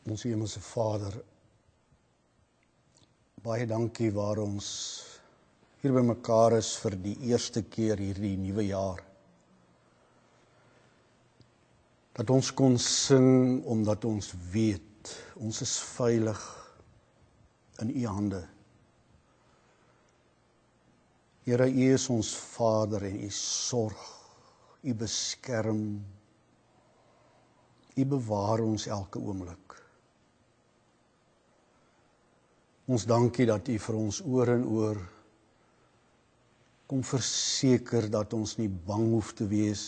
Ons Hemelse Vader, baie dankie waar ons hier by mekaar is vir die eerste keer hierdie nuwe jaar. Dat ons kon sing omdat ons weet, ons is veilig in U hande. Here, U is ons Vader en U sorg, U beskerm, U bewaar ons elke oomblik. Ons dankie dat U vir ons oor en oor kom verseker dat ons nie bang hoef te wees,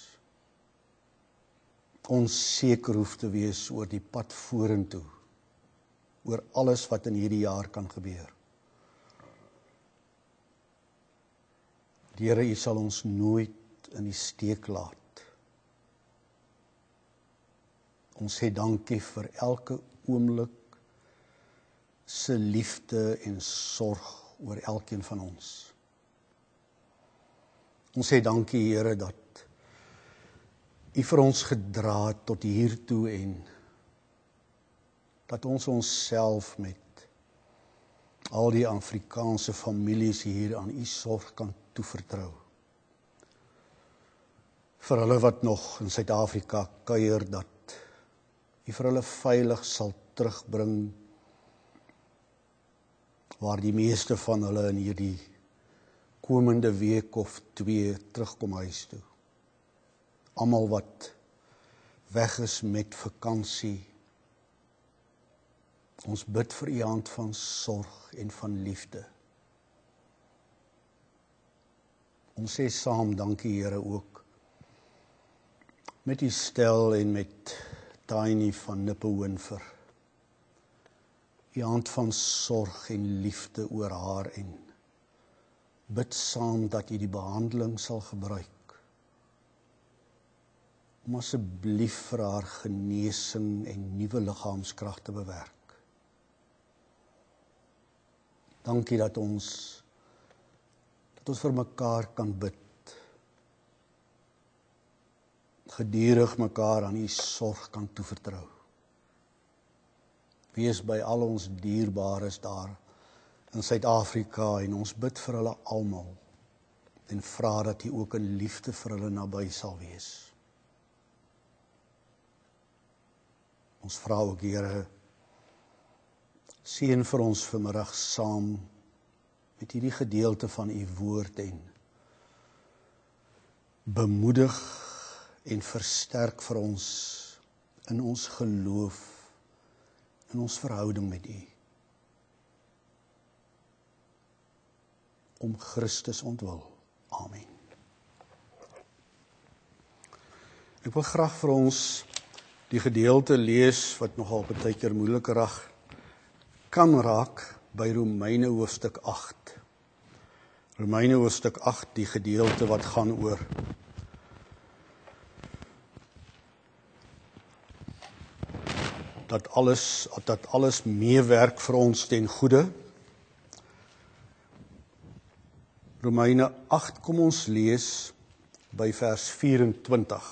onseker hoef te wees oor die pad vorentoe, oor alles wat in hierdie jaar kan gebeur. Here, U sal ons nooit in die steek laat. Ons sê dankie vir elke oomblik se liefde en sorg oor elkeen van ons. Ons sê dankie, Here, dat U vir ons gedra het tot hiertoe en dat ons onsself met al die Afrikaanse families hier aan U sorg kan toevertrou. Vir hulle wat nog in Suid-Afrika kuier, dat U vir hulle veilig sal terugbring, waar die meeste van hulle in hierdie komende week of 2 terugkom huis toe. Almal wat weg is met vakansie. Ons bid vir U hand van sorg en van liefde. Ons sê saam dankie, Here, ook met U stel en met Tiny van Nippehoonver. U hand van sorg en liefde oor haar en bid saam dat U die behandeling sal gebruik om asseblief vir haar genesing en nuwe liggaamskrag te bewerk. Dankie dat ons vir mekaar kan bid, gedurig mekaar aan U sorg kan toevertrou. Wees by al ons dierbares daar in Suid-Afrika en ons bid vir hulle almal en vra dat U ook in liefde vir hulle naby sal wees. Ons vra ook, Here, seën vir ons vanmiddag saam met hierdie gedeelte van U woord en bemoedig en versterk vir ons in ons geloof, in ons verhouding met U. Om Christus ontwil. Amen. Ek wil graag vir ons die gedeelte lees wat nogal baie keer moeiliker kan raak by Romeine hoofstuk 8. Romeine hoofstuk 8, die gedeelte wat gaan oor dat alles meewerk vir ons ten goeie. Romeine 8, kom ons lees by vers 24.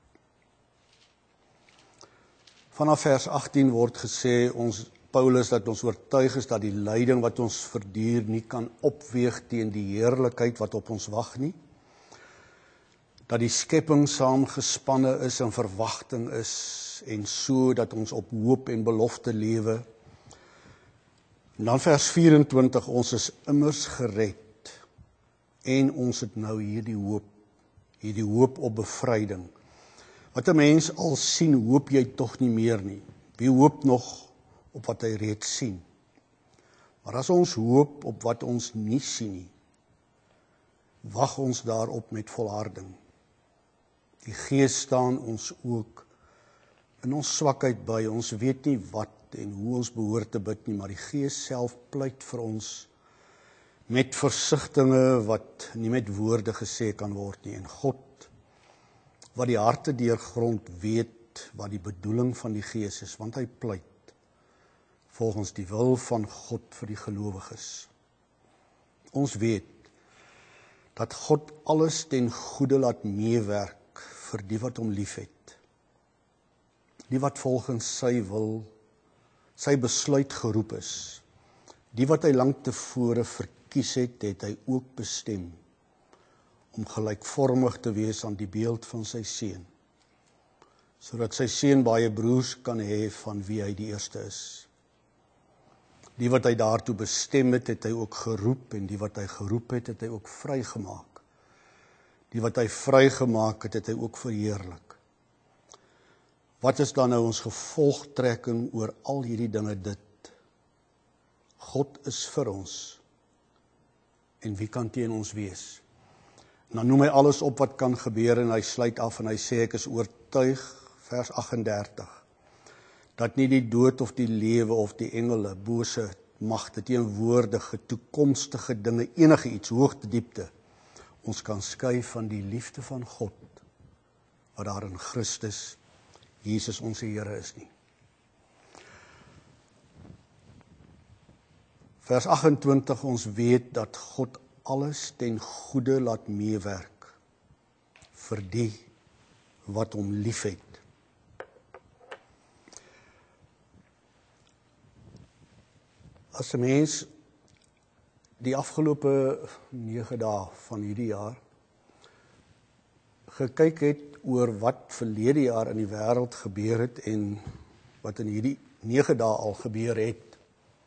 Vanaf vers 18 word gesê, Paulus, dat ons oortuig is dat die lyding wat ons verduur nie kan opweeg teen die heerlikheid wat op ons wag nie. Dat die skepping saamgespanne is en verwagting is en so dat ons op hoop en belofte lewe. En dan vers 24, ons is immers gered en ons het nou hierdie hoop op bevryding. Wat 'n mens al sien, hoop jy tog nie meer nie. Wie hoop nog op wat hy reeds sien? Maar as ons hoop op wat ons nie sien nie, wag ons daarop met volharding. Die Gees staan ons ook in ons swakheid by. Ons weet nie wat en hoe ons behoort te bid nie, maar die Gees self pleit vir ons met versigtinge wat nie met woorde gesê kan word nie. En God, wat die harte deurgrond, weet wat die bedoeling van die Gees is, want hy pleit volgens die wil van God vir die gelowiges. Ons weet dat God alles ten goeie laat meewerk vir die wat hom liefhet, die wat volgens sy wil sy besluit geroep is. Die wat hy lank tevore verkies het, het hy ook bestem om gelykvormig te wees aan die beeld van sy seun, sodat sy seun baie broers kan hê van wie hy die eerste is. Die wat hy daartoe bestem het, het hy ook geroep, en die wat hy geroep het, het hy ook vrygemaak. Die wat hy vrygemaak het, het hy ook verheerlik. Wat is dan nou ons gevolgtrekking oor al hierdie dinge dit? God is vir ons, en wie kan teen ons wees? En dan noem hy alles op wat kan gebeur, en hy sluit af en hy sê, ek is oortuig, vers 38, dat nie die dood of die lewe of die engele, bose magte, teenwoordige, toekomstige dinge, enige iets, hoogte, diepte, ons kan skei van die liefde van God, wat daar in Christus, Jesus ons Here is nie. Vers 28, ons weet dat God alles ten goeie laat meewerk, vir die wat hom liefhet. As 'n mens die afgelope 9 dae van hierdie jaar gekyk het oor wat verlede jaar in die wêreld gebeur het en wat in hierdie 9 dae al gebeur het,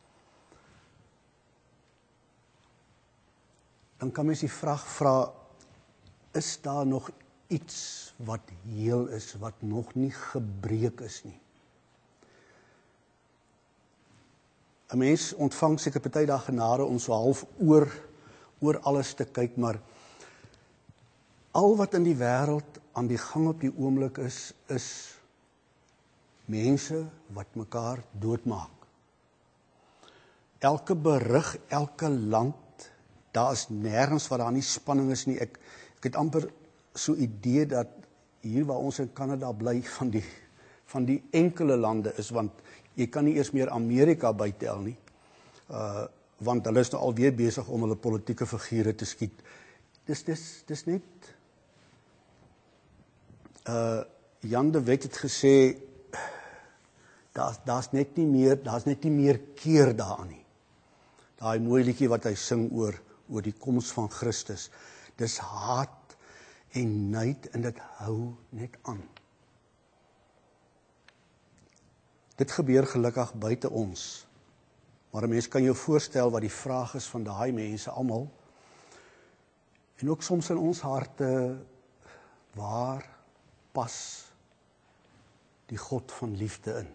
dan kan mens die vraag vra, is daar nog iets wat heel is, wat nog nie gebreek is nie? 'n Mens ontvang seker party dae genade om so half oor alles te kyk, maar al wat in die wêreld aan die gang op die oomblik is mense wat mekaar doodmaak. Elke berig, elke land, daar is nêrens waar daar nie spanning is nie. Ek het amper so idee dat hier waar ons in Kanada bly van die enkele lande is, want jy kan nie eers meer Amerika bytel nie, want hulle is nou alweer besig om hulle politieke figure te skiet. Dis net, Jan de Wet het gesê, daar's net nie meer keer daaraan nie. Daai mooi liedjie wat hy sing oor die koms van Christus, dis haat en nyd, en dit hou net aan. Dit gebeur gelukkig buite ons, maar 'n mens kan jou voorstel wat die vraag is van daai mense almal, en ook soms in ons harte, waar pas die God van liefde in?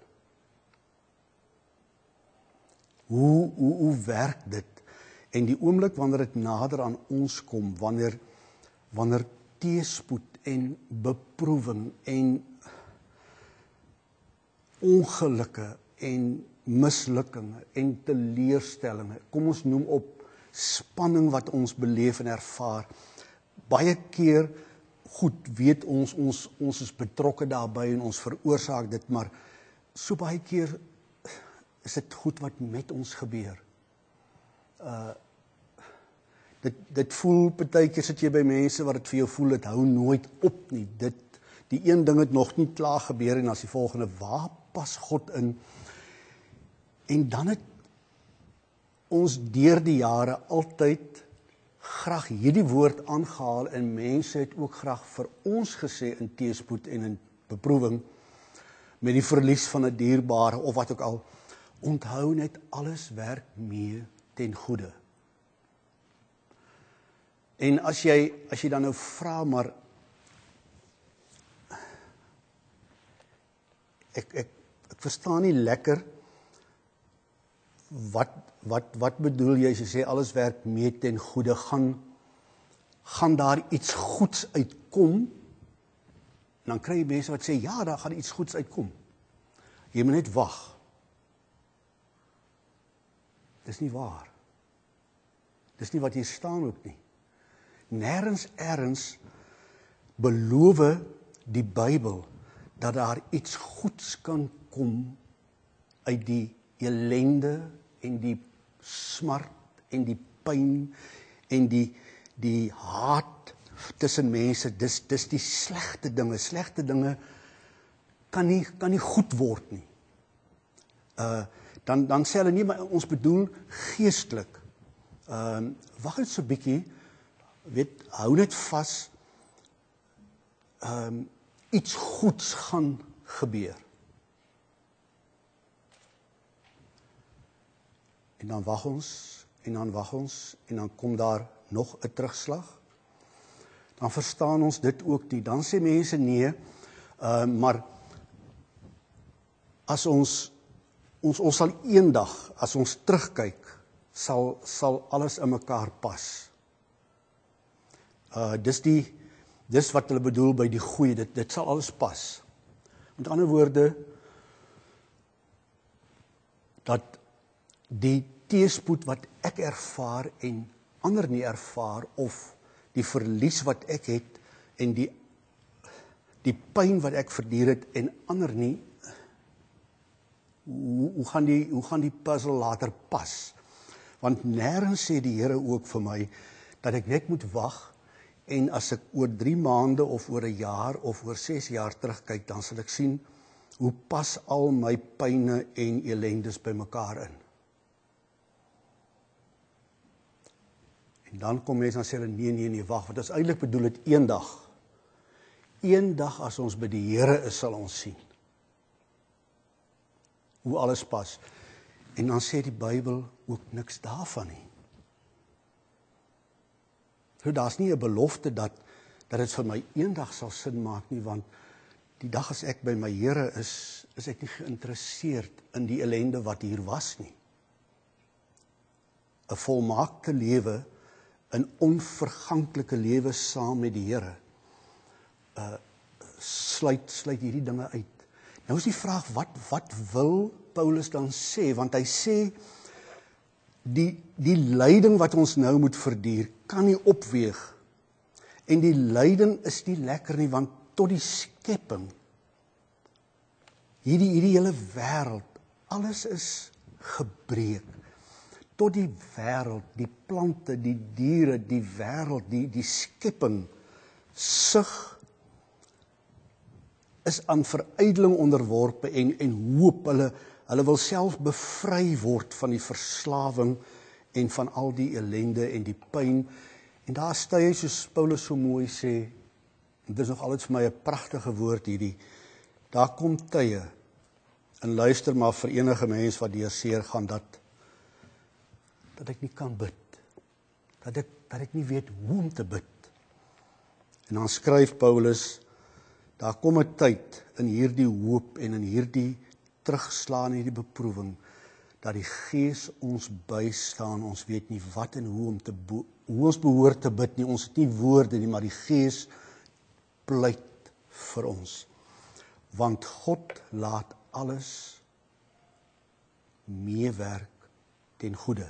Hoe werk dit? En die oomblik wanneer dit nader aan ons kom, wanneer teëspoed en beproewing en ongelukke en mislukkinge en teleurstellinge, kom ons noem op spanning wat ons beleef en ervaar, baie keer goed weet ons is betrokke daarbey en ons veroorsaak dit, maar so baie keer is dit goed wat met ons gebeur. Dit voel, partykeer sit jy by mense wat dit vir jou voel, dit hou nooit op nie. Die een ding het nog nie klaar gebeur en as die volgende, waar pas God in? En dan het ons deur die jare altyd graag hierdie woord aangehaal en mense het ook graag vir ons gesê in teëspoed en in beproewing met die verlies van 'n dierbare of wat ook al, onthou net alles werk mee ten goeie. En as jy dan nou vra, maar ek verstaan nie lekker wat bedoel jy as jy sê alles werk mee ten goeie, gaan daar iets goeds uitkom? En dan kry jy mense wat sê ja, daar gaan iets goeds uitkom. Jy moet net wag. Dis nie waar. Dis nie wat hier staan ook nie. Nêrens ergens beloof die Bybel dat daar iets goeds kan kom uit die ellende en die smart en die pyn en die haat tussen mense. Dis die slegte dinge. Slegte dinge kan nie goed word nie. dan sê hulle nie, maar ons bedoel geestelik. Wag net so 'n bietjie, hou net vas, iets goeds gaan gebeur. En dan wag ons, en dan kom daar nog 'n terugslag. Dan verstaan ons dit ook nie. Dan sê mense nee, maar as ons sal eendag, as ons terugkyk, sal alles in mekaar pas. Dis wat hulle bedoel by die goeie, dit sal alles pas. Met ander woorde, dat die teëspoed wat ek ervaar en ander nie ervaar, of die verlies wat ek het, en die pyn wat ek verduur het, en ander nie, hoe gaan die puzzel later pas? Want nêrens sê die Here ook vir my, dat ek net moet wag, en as ek oor 3 maande, of oor 1 jaar, of oor 6 jaar terugkyk, dan sal ek sien, hoe pas al my pyne en ellendes by mekaar in. En dan kom mense en sê hulle, nee, wag, wat ons eintlik bedoel het, eendag as ons by die Here is, sal ons sien hoe alles pas. En dan sê die Bybel ook niks daarvan nie. So daar's nie 'n belofte dat dit vir my eendag sal sin maak nie, want die dag as ek by my Here is ek nie geïnteresseerd in die ellende wat hier was nie. 'n volmaakte lewe, 'n onverganklike lewe saam met die Here, sluit hierdie dinge uit. Nou is die vraag, wat wil Paulus dan sê? Want hy sê, die lyding wat ons nou moet verduur, kan nie opweeg. En die lyding is nie lekker nie, want tot die skepping, hierdie hele wêreld, alles is gebreek. Tot die wêreld, die plante, die diere, die wêreld, die skepping, sug is aan verydeling onderworpe en hoop, hulle wil self bevry word van die verslawing en van al die ellende en die pyn. En daar is tye, soos Paulus so mooi sê, en dit is nog altyd vir my 'n pragtige woord hierdie, daar kom tye, en luister maar vir enige mens wat deur seer gaan, dat ek nie kan bid, dat ek nie weet hoe om te bid. En dan skryf Paulus, daar kom 'n tyd in hierdie hoop en in hierdie terugslaan, hierdie beproewing, dat die Gees ons bystaan, ons weet nie wat en hoe ons behoort te bid nie, ons het nie woorde nie, maar die Gees pleit vir ons. Want God laat alles meewerk ten goeie.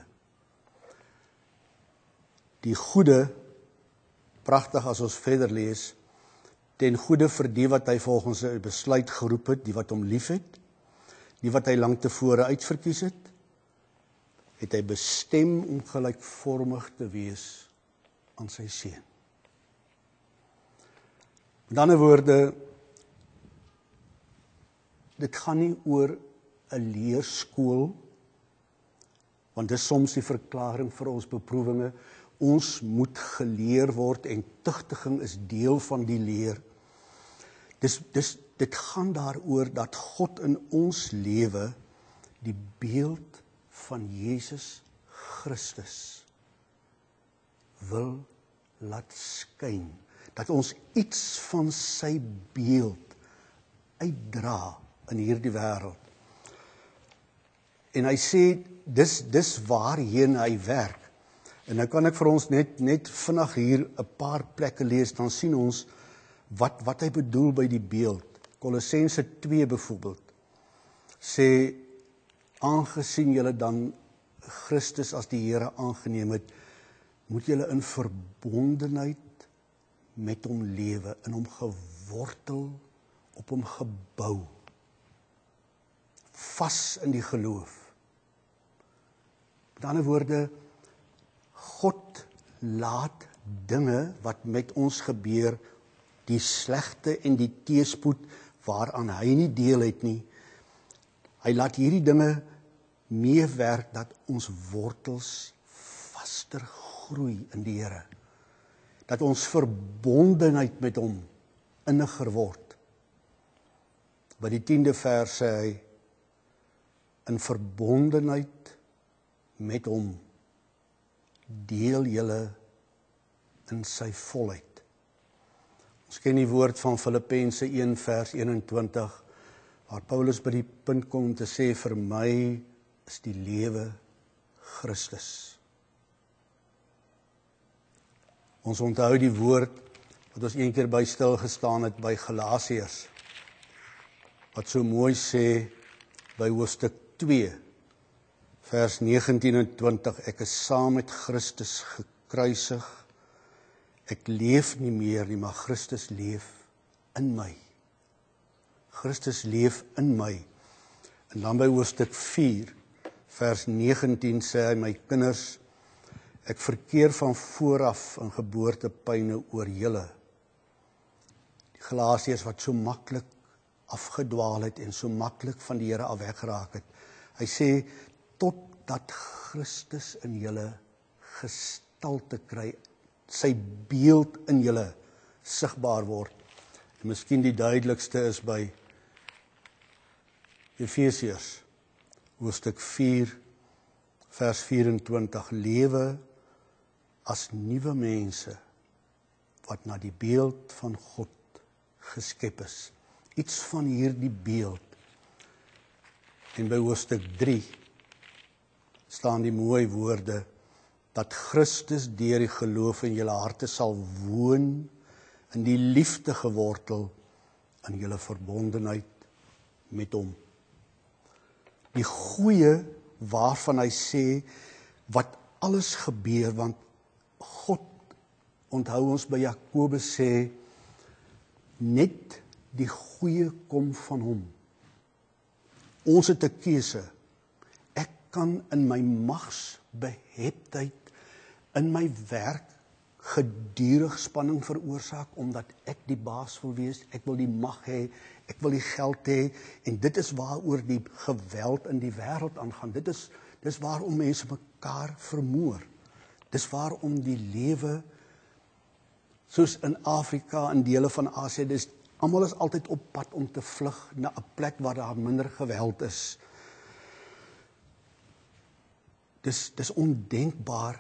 Die goeie, pragtig as ons verder lees, ten goeie vir die wat hy volgens sy besluit geroep het, die wat hom lief het, die wat hy lank tevore uitverkies het hy bestem om gelykvormig te wees aan sy seun. Met ander woorde, dit gaan nie oor 'n leerskool, want dit is soms die verklaring vir ons beproewinge. Ons moet geleer word en tugtiging is deel van die leer. Dit gaan daaroor dat God in ons lewe die beeld van Jesus Christus wil laat skyn. Dat ons iets van sy beeld uitdra in hierdie wêreld. En hy sê, dis waarheen hy werk. En nou kan ek vir ons net vinnig hier 'n paar plekke lees, dan sien ons wat hy bedoel by die beeld. Kolossense 2 byvoorbeeld, sê, aangesien julle dan Christus as die Here aangeneem het, moet julle in verbondenheid met hom lewe, in hom gewortel, op hom gebou, vas in die geloof. Met ander woorde, God laat dinge wat met ons gebeur, die slegte en die teëspoed waaraan hy nie deel het nie, hy laat hierdie dinge meewerk dat ons wortels vaster groei in die Here. Dat ons verbondenheid met hom inniger word. By die 10de vers sê hy, in verbondenheid met hom deel julle in sy volheid. Ons ken die woord van Filippense 1 vers 21, waar Paulus by die punt kom te sê, vir my is die lewe Christus. Ons onthou die woord wat ons een keer by stil gestaan het by Galasiërs, wat so mooi sê by hoofstuk 2, vers 19 en 20, ek is saam met Christus gekruisig, ek leef nie meer nie, maar Christus leef in my. Christus leef in my. En dan by hoofstuk 4, vers 19 sê hy, my kinders, ek verkeer van vooraf in geboortepyne oor julle. Die Galasiërs wat so maklik afgedwaal het en so maklik van die Here af weggeraak het. Hy sê, totdat Christus in julle gestalte kry, sy beeld in julle sigbaar word. En miskien die duidelikste is by Efesiërs, hoofstuk 4, vers 24, lewe as nuwe mense, wat na die beeld van God geskep is. Iets van hierdie beeld. En by hoofstuk 3 staan die mooi woorde, dat Christus deur die geloof in julle harte sal woon, in die liefde gewortel, in julle verbondenheid met hom. Die goeie waarvan hy sê, wat alles gebeur, want God, onthou ons by Jakobus sê, net die goeie kom van hom. Ons het 'n keuse. Ek kan in my magsbeheptheid, in my werk, gedurig spanning veroorsaak, omdat ek die baas wil wees, ek wil die mag hê, ek wil die geld hê, en dit is waaroor die geweld in die wêreld aangaan. Dis waarom mense mekaar vermoor. Dis waarom die lewe, soos in Afrika, in dele van Asië, almal is altyd op pad om te vlug na 'n plek waar daar minder geweld is. Dis ondenkbaar,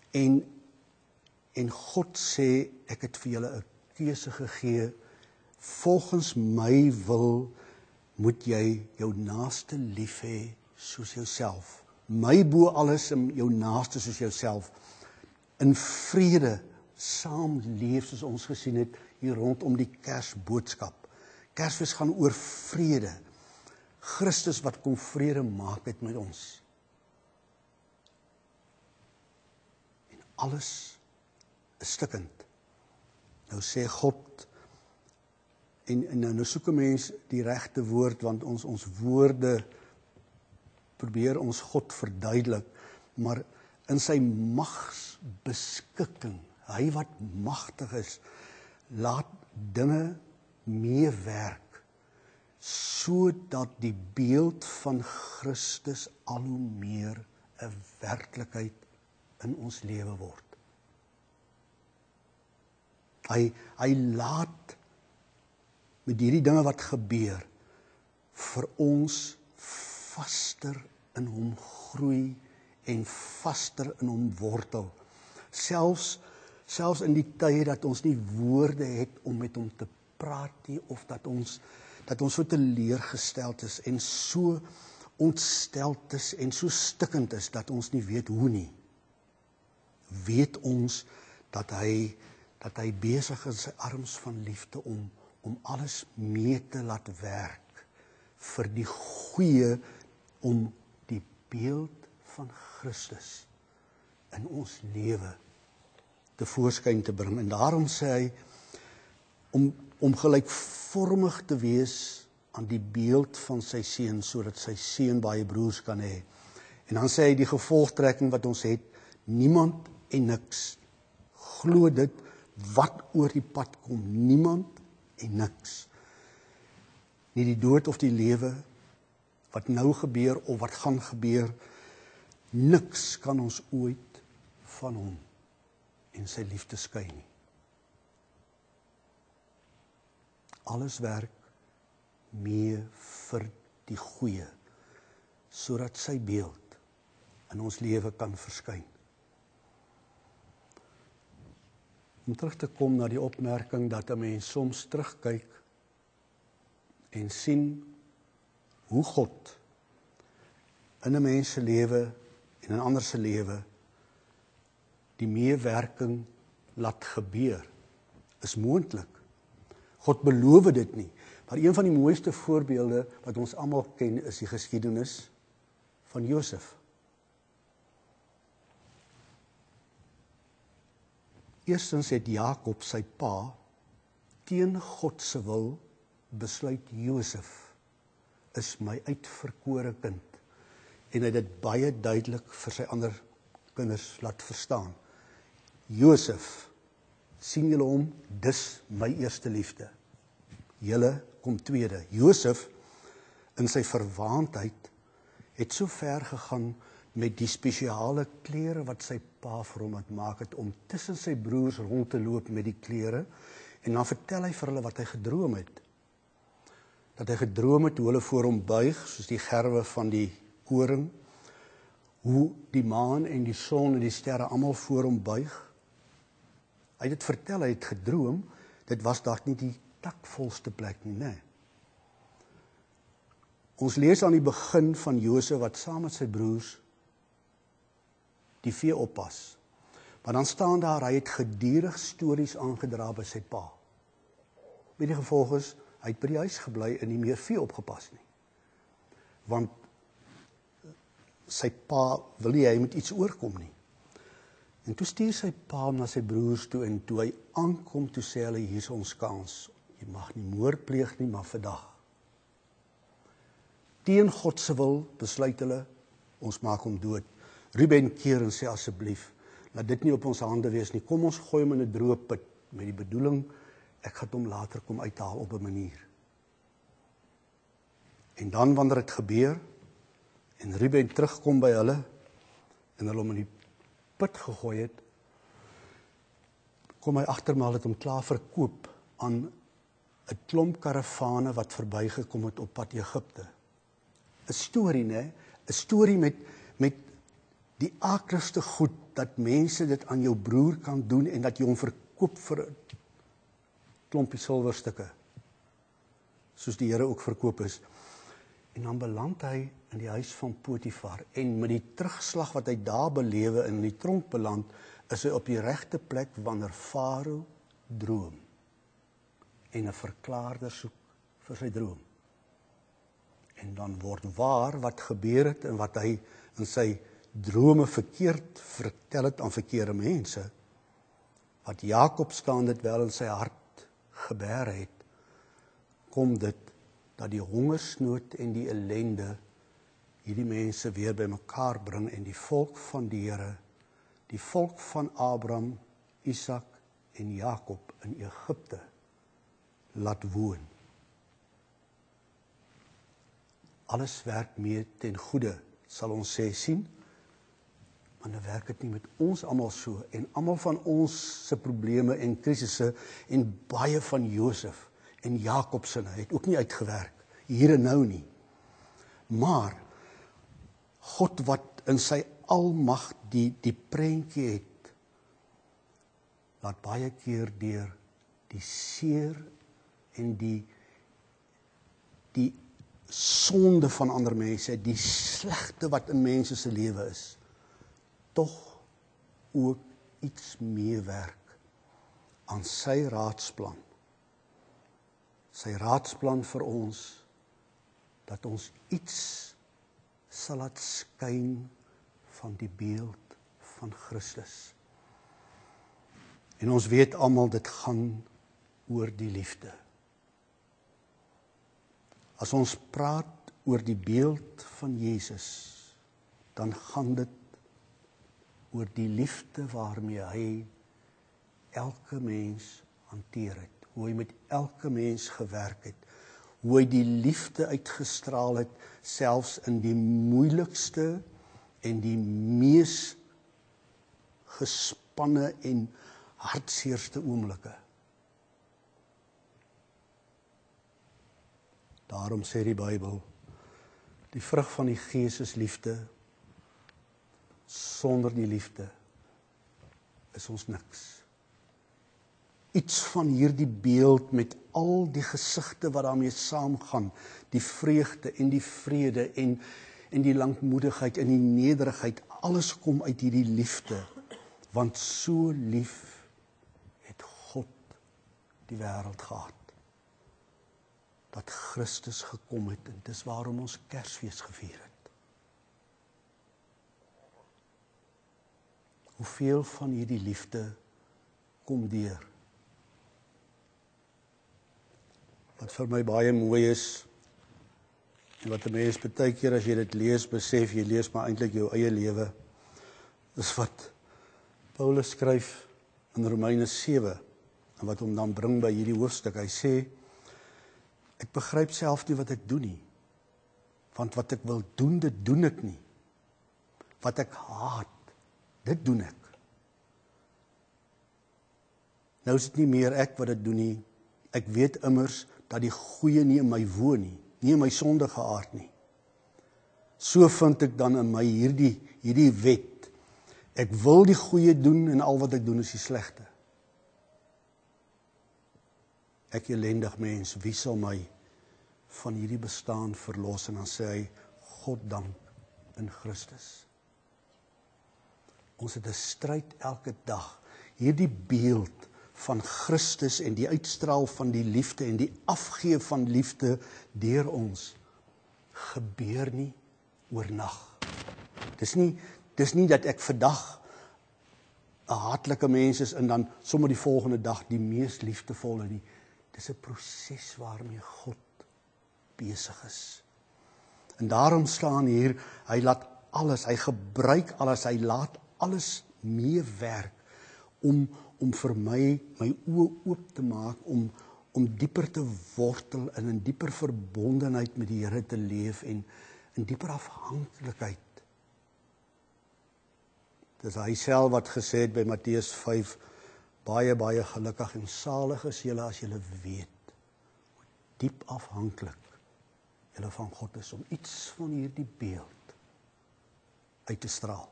en God sê, ek het vir julle 'n keuse gegee, volgens my wil moet jy jou naaste lief hê soos jouself. My bo alles en jou naaste soos jouself. In vrede saamleef, soos ons gesien het hier rondom die Kersboodskap. Kersfees gaan oor vrede. Christus wat kom vrede maak het met ons. En alles is stikkend. Nou sê God, en nou soek 'n mens die regte woord, want ons woorde probeer ons God verduidelik, maar in sy magsbeskikking, hy wat magtig is, laat dinge meewerk, sodat die beeld van Christus al hoe meer 'n werklikheid in ons lewe word. Hy laat met hierdie dinge wat gebeur, vir ons vaster in hom groei en vaster in hom wortel. Selfs in die tye dat ons nie woorde het om met hom te praat nie, of dat ons so teleurgesteld is en so ontsteld is en so stikkend is dat ons nie weet hoe nie. Weet ons dat hy besig is, sy arms van liefde om alles mee te laat werk vir die goeie, om die beeld van Christus in ons lewe te voorskyn te bring. En daarom sê hy, om gelykvormig te wees aan die beeld van sy seun, sodat sy seun baie broers kan hê. En dan sê hy die gevolgtrekking wat ons het, niemand en niks. Glo dit, wat oor die pad kom, niemand en niks. Nie die dood of die lewe, wat nou gebeur of wat gaan gebeur, niks kan ons ooit van hom en sy liefde skei nie. Alles werk mee vir die goeie, sodat sy beeld in ons lewe kan verskyn. Om terug te kom na die opmerking dat 'n mens soms terugkyk en sien hoe God in 'n mens se lewe en in 'n ander se lewe die meewerking laat gebeur, is moontlik. God beloof dit nie, maar een van die mooiste voorbeelde wat ons almal ken is die geskiedenis van Josef. Eerstens het Jakob sy pa teen God se wil besluit Josef is my uitverkore kind en hy het dit baie duidelik vir sy ander kinders laat verstaan. Josef, sien julle hom, dis my eerste liefde. Julle kom tweede. Josef in sy verwaandheid het so ver gegaan met die spesiale klere wat sy pa vir hom gemaak het om tussen sy broers rond te loop met die klere en dan vertel hy vir hulle wat hy gedroom het. Dat hy gedroom het hoe hulle voor hom buig soos die gerwe van die koring, hoe die maan en die son en die sterre almal voor hom buig. Hy het dit vertel, hy het gedroom, dit was dalk nie die takvolste plek nie, nee. Ons lees aan die begin van Josef wat saam met sy broers die vee oppas. Maar dan staan daar, hy het gedurig stories aangedra by sy pa. Met die gevolg is, hy het by die huis gebly en nie meer vee opgepas nie. Want sy pa wil nie hy met iets oorkom nie. En toe stuur sy pa hom na sy broers toe en toe hy aankom, toe sê hulle, hier is ons kans. Jy mag nie moord pleeg nie, maar vandag. Teen God se wil besluit hulle, ons maak hom dood. Ruben keer en sê asseblief, laat dit nie op ons hande wees nie. Kom ons gooi hom in 'n droë put met die bedoeling, ek gaan hom later kom uithaal op 'n manier. En dan wanneer dit gebeur en Ruben terugkom by hulle en hulle hom in die put gegooi het, kom hy agter maar het hom klaar verkoop aan 'n klomp karavane wat verbygekom het op pad Egipte. 'n Storie, né? 'n Storie met die aakligste goed dat mense dit aan jou broer kan doen en dat jy hom verkoop vir 'n klompie silwerstukke, soos die Here ook verkoop is. En dan beland hy in die huis van Potifar en met die terugslag wat hy daar belewe in die tronk beland, is hy op die regte plek wanneer Farao droom en 'n verklaarder soek vir sy droom. En dan word waar wat gebeur het en wat hy in sy drome verkeerd vertel het aan verkeerde mense, wat Jakob staan dit wel in sy hart gebeer het, kom dit dat die hongersnood en die ellende hierdie mense weer by mekaar bring en die volk van die Here, die volk van Abraham, Isak en Jakob in Egipte laat woon. Alles werk mee ten goeie, sal ons sien, maar dan werk dit nie met ons almal so, en almal van ons se probleme en krisisse, en baie van Josef en Jakob se het ook nie uitgewerk, hier en nou nie. Maar, God wat in sy almag die prentjie het, laat baie keer deur die seer en die sonde van ander mense, die slegte wat in mense se lewe is, tog ook iets meewerk aan sy raadsplan. Sy raadsplan vir ons, dat ons iets sal laat skyn van die beeld van Christus. En ons weet almal, dit gaan oor die liefde. As ons praat oor die beeld van Jesus, dan gaan dit oor die liefde waarmee hy elke mens hanteer het, hoe hy met elke mens gewerk het, hoe hy die liefde uitgestraal het, selfs in die moeilikste en die mees gespanne en hartseerste oomblikke. Daarom sê die Bybel, die vrug van die Gees is liefde, sonder die liefde is ons niks. Iets van hierdie beeld met al die gesigte wat daarmee saamgaan, die vreugde en die vrede en die lankmoedigheid en die nederigheid, alles kom uit hierdie liefde, want so lief het God die wêreld gehad, dat Christus gekom het, en dis waarom ons Kersfees gevier het. Hoeveel van hierdie liefde kom deur? Wat vir my baie mooi is, en wat 'n mens baie keer as jy dit lees, besef, jy lees maar eintlik jou eie lewe, is wat Paulus skryf in Romeine 7, en wat hom dan bring by hierdie hoofstuk. Hy sê, ek begryp self nie wat ek doen nie, want wat ek wil doen, dit doen ek nie. Wat ek haat, dit doen ek. Nou is dit nie meer ek wat dit doen nie, ek weet immers dat die goeie nie in my woon nie, nie in my sondige aard nie. So vind ek dan in my hierdie wet. Ek wil die goeie doen en al wat ek doen is die slegte. Ek elendig mens, wie sal my van hierdie bestaan verlos? En dan sê hy, God dank in Christus. Ons het 'n stryd elke dag. Hierdie beeld van Christus en die uitstraal van die liefde en die afgee van liefde deur ons gebeur nie oornag. Dis nie dat ek vandag 'n haatlike mens is en dan sommer die volgende dag die mees liefdevolle nie. Dis 'n proses waarmee God besig is. En daarom staan hier, hy laat alles, hy gebruik alles, hy laat alles meewerk om vir my oë oop te maak, om dieper te wortel en in dieper verbondenheid met die Here te leef en in dieper afhanklikheid. Dis hy self wat gesê het by Matteus 5, baie, baie gelukkig en salig is julle as julle weet, hoe diep afhanklik julle van God is, om iets van hierdie beeld uit te straal.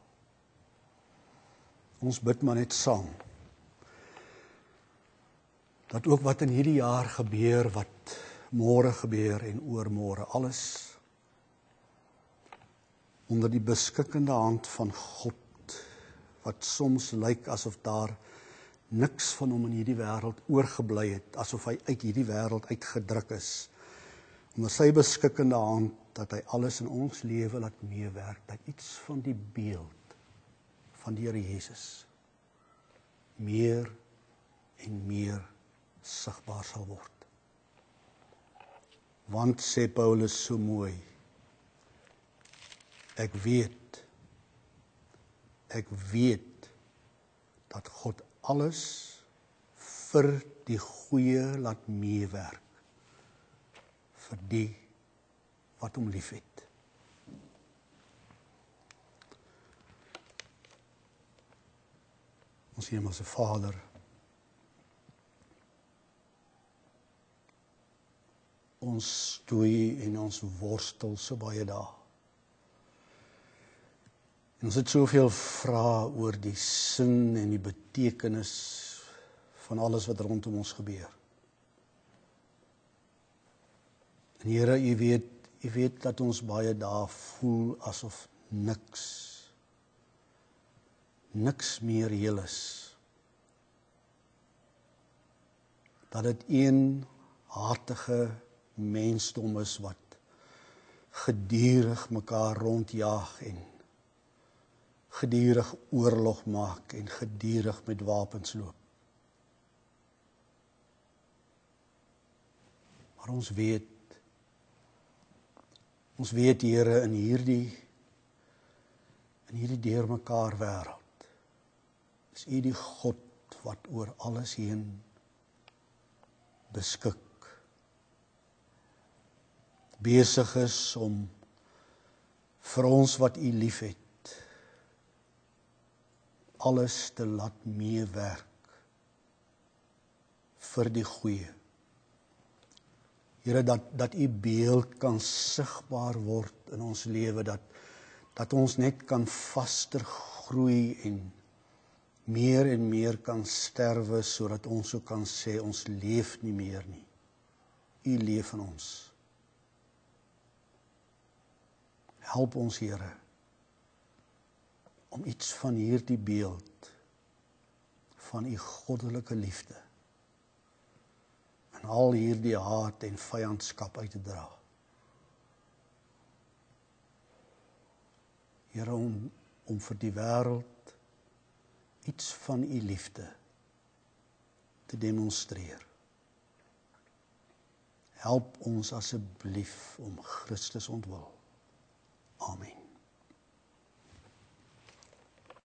Ons bid maar net saam, dat ook wat in hierdie jaar gebeur, wat môre gebeur en oormôre, alles onder die beskikkende hand van God, wat soms lyk asof daar niks van hom in hierdie wêreld oorgebly het, asof hy uit hierdie wêreld uitgedruk is, onder sy beskikkende hand, dat hy alles in ons lewe laat meewerk, dat iets van die beeld van die Here Jesus meer en meer sigbaar sal word. Want, sê Paulus so mooi, ek weet dat God alles vir die goeie laat meewerk, vir die wat hom liefhet. Ons Hemelse Vader, ons stoei en ons worstel so baie dae. En ons het soveel vrae oor die sin en die betekenis van alles wat rondom ons gebeur. En Here, U weet dat ons baie dae voel asof niks meer heel is. Dat dit een hartige mensdom is wat gedurig mekaar rondjaag en gedurig oorlog maak en gedurig met wapens loop. Maar ons weet Here, in hierdie deurmekaar wêreld, is U die God wat oor alles heen beskik. besig is om vir ons wat U liefhet, alles te laat meewerk vir die goeie. Here, dat U beeld kan sigbaar word in ons lewe, dat ons net kan vaster groei en meer kan sterwe, sodat ons ook kan sê, ons leef nie meer nie. U leef in ons. Help ons, Here, om iets van hierdie beeld van U goddelike liefde en al hierdie haat en vyandskap uit te dra. Here, om vir die wêreld iets van U liefde te demonstreer. Help ons asseblief om Christus ontwil